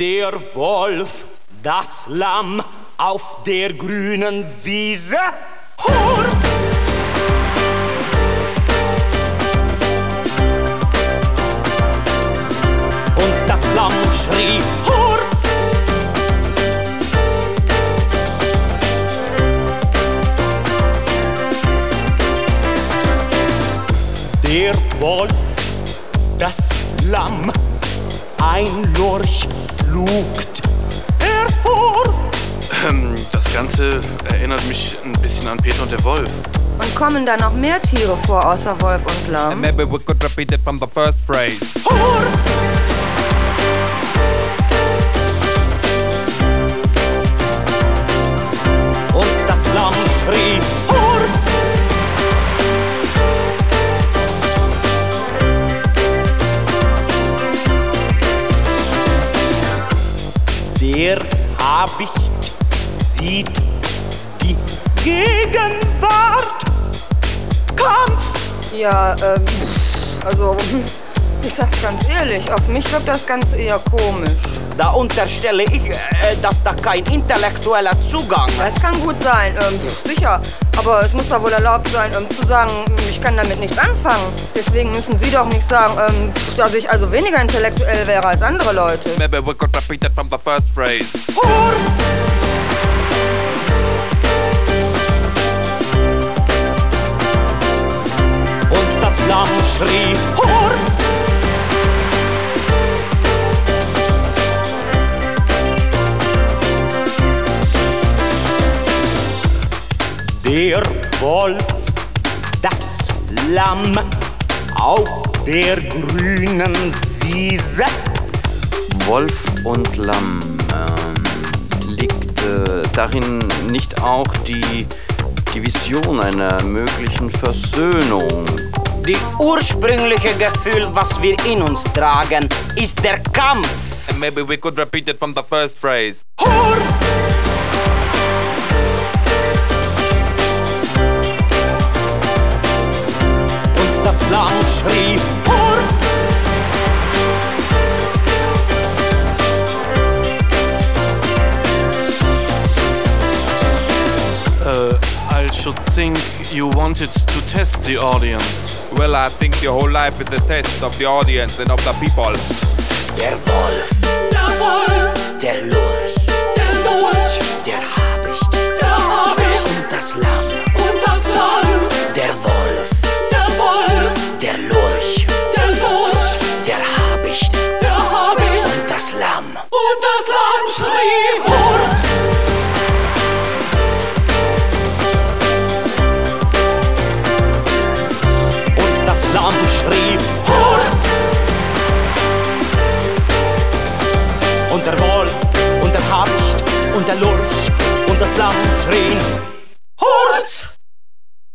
Der Wolf, das Lamm auf der grünen Wiese. Hurz! Und das Lamm schrie Hurz! Der Wolf, das Lamm, ein Lurch lugt hervor. Das Ganze erinnert mich ein bisschen an Peter und der Wolf. Und kommen da noch mehr Tiere vor, außer Wolf und Lamm? And maybe we could repeat it from the first phrase. Hurz! Und das Lamm schrie Hurz! Der Habicht sieht die Gegenwart. Kampf! Ja, also, ich sag's ganz ehrlich, auf mich wirkt das Ganze eher komisch. Da unterstelle ich, dass da kein intellektueller Zugang. Das kann gut sein, sicher. Aber es muss doch wohl erlaubt sein, zu sagen, ich kann damit nichts anfangen. Deswegen müssen Sie doch nicht sagen, dass ich also weniger intellektuell wäre als andere Leute. Maybe we could repeat it from the first phrase. Hurz! Und das Lamm schrie Hurz! Der Wolf, das Lamm auf der grünen Wiese. Wolf und Lamm. Liegt darin nicht auch die Vision einer möglichen Versöhnung? Die ursprüngliche Gefühl, was wir in uns tragen, ist der Kampf. And maybe we could repeat it from the first phrase. Hurz! Und das Lamm schrie Hurz! I should think you wanted to test the audience. Well, I think your whole life is a test of the audience and of the people. Der Wolf, der Lurch, der Habicht, und das Lamm, der Wolf, der Lurch, der Habicht, und das Lamm. Schrie Hurz! Und das Lamm schrie Hurz! Und der Wolf und der Habicht und der Lurch und das Lamm schrien Hurz!